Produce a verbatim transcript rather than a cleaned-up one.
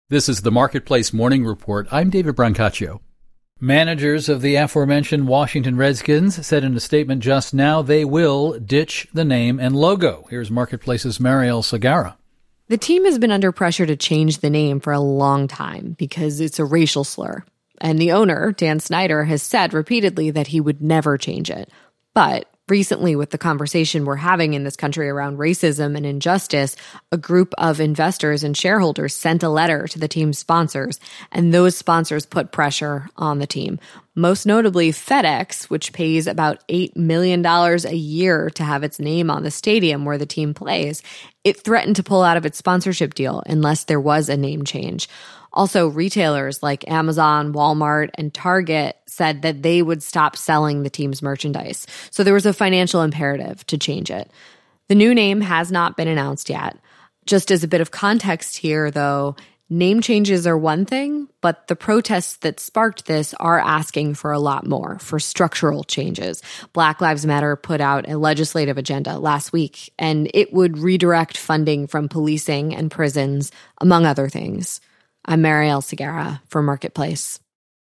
This is the Marketplace Morning Report. I'm David Brancaccio. Managers of the aforementioned Washington Redskins said in a statement just now they will ditch the name and logo. Here's Marketplace's Mariel Segarra. The team has been under pressure to change the name for a long time because it's a racial slur. And the owner, Dan Snyder, has said repeatedly that he would never change it. But recently, with the conversation we're having in this country around racism and injustice, a group of investors and shareholders sent a letter to the team's sponsors, and those sponsors put pressure on the team. Most notably, FedEx, which pays about eight million dollars a year to have its name on the stadium where the team plays. It threatened to pull out of its sponsorship deal unless there was a name change. Also, retailers like Amazon, Walmart, and Target said that they would stop selling the team's merchandise. So there was a financial imperative to change it. The new name has not been announced yet. Just as a bit of context here, though, name changes are one thing, but the protests that sparked this are asking for a lot more, for structural changes. Black Lives Matter put out a legislative agenda last week, and it would redirect funding from policing and prisons, among other things. I'm Mariel Segarra for Marketplace.